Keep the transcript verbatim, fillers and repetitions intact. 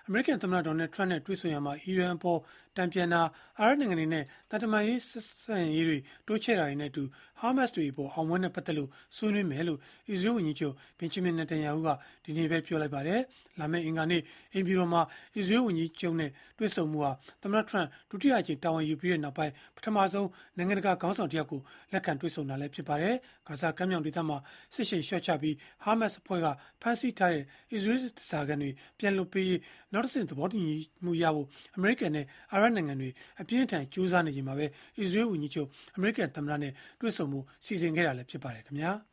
အမေရိကန်သမ္မတဒေါ်နယ်ထရန့်နဲ့တွေ့ဆုံရမှာအီရန်အပေါ်တံပြန်တာအာရပ်နိုင်ငံတွေနဲ့တန်တမာရေးဆက်ဆံရေးတွေတိုးချဲ့တာတွေနဲ့အတူဟာမတ်စ်တွေအပေါ်အောင်ပွဲနဲ့ပတ်သက်လို့ဆွေးနွေးမယ်လို့အစ္စရေးဝန်ကြီးချုပ်ဘင်ဂျမင်နေတန်ယာဟုကဒီနေ့ပဲပြောလိုက်ပါတယ်။လာမယ့်အင်္ဂါနေ့အိမ်ဖြူတော်မှာအစ္စရေးဝန်ကြီးချုပ်နဲ့တွေ့ဆုံမှုဟာသမ္မတထရန့်ဒုတိယအကြိမ်တာဝန်ယူပြီးတဲ့နောက်ပိုင်းပထမဆုံးနိုင်ငံတကာခေါင်းဆောင်တစ်ယောက်ကိုလက်ခံတွေ့ဆုံတာလည်းဖြစ်ပါတယ်။ဂါဇာကမ်းမြောင်ဒေသမှာစစ်ရှိန်လျှော့ချပြီးဟာမတ်စ်အဖွဲ့ကဖမ်းဆီးထားတဲ့အစ္စရေးစာခံတွေပြန်လွှတ်ပေးရေးနောက်တစ်ဆင့်သဘောတူညီမှုရဖို့အမေရိကန်နဲ့အာရပ်နိုင်ငံတွေအပြင်းအထန်ကြိုးစားနေချိန်မှာပဲအစ္စရေးဝန်ကြီးချုပ်အမေရိကန်သမ္မတနဲ့တွေ့ဆုံမှုစီစဉ်ခဲ့တာလည်းဖြစ်ပါတယ်ခင်ဗျာ။